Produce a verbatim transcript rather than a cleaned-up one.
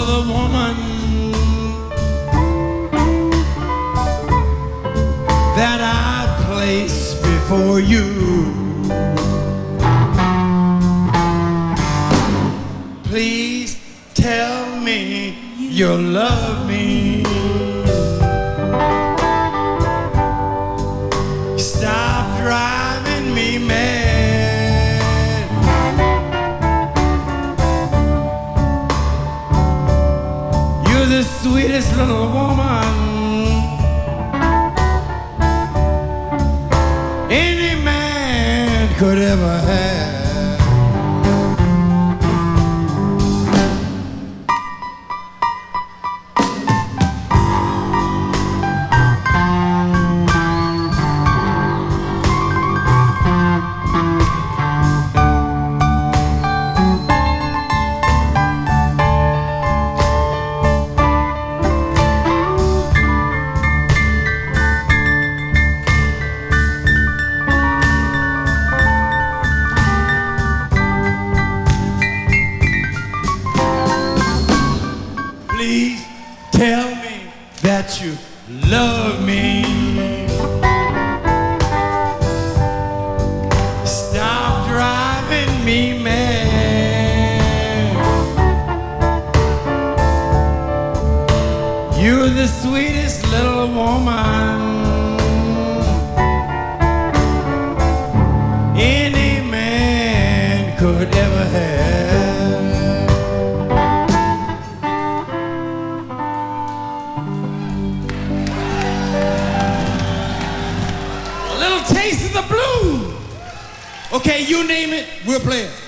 the woman that I place before you. Please tell me you love me. Stop driving me mad. You're the sweetest little woman any man could ever have. Please tell me that you love me. Stop driving me mad. You're the sweetest little woman any man could ever have. Taste of the blues. Okay, you name it, we'll play it.